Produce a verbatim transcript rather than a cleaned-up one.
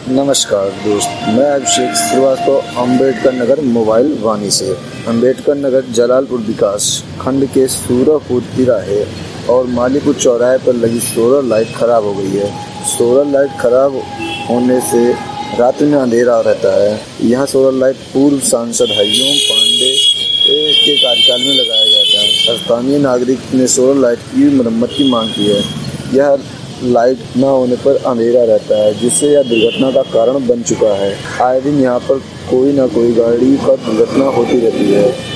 नमस्कार दोस्त, मैं अभिषेक श्रीवास्तव अम्बेडकर नगर मोबाइल वानी से। अम्बेडकर नगर जलालपुर विकास खंड के सूरापुर तिराहे और मालीपुर चौराहे पर लगी सोलर लाइट खराब हो गई है। सोलर लाइट खराब होने से रात में अंधेरा रहता है। यह सोलर लाइट पूर्व सांसद हरिओम पांडे के कार्यकाल में लगाया गया था। स्थानीय नागरिक ने सोलर लाइट की मरम्मत की मांग की है। यह लाइट न होने पर अंधेरा रहता है, जिससे यह दुर्घटना का कारण बन चुका है। आए दिन यहाँ पर कोई न कोई गाड़ी का दुर्घटना होती रहती है।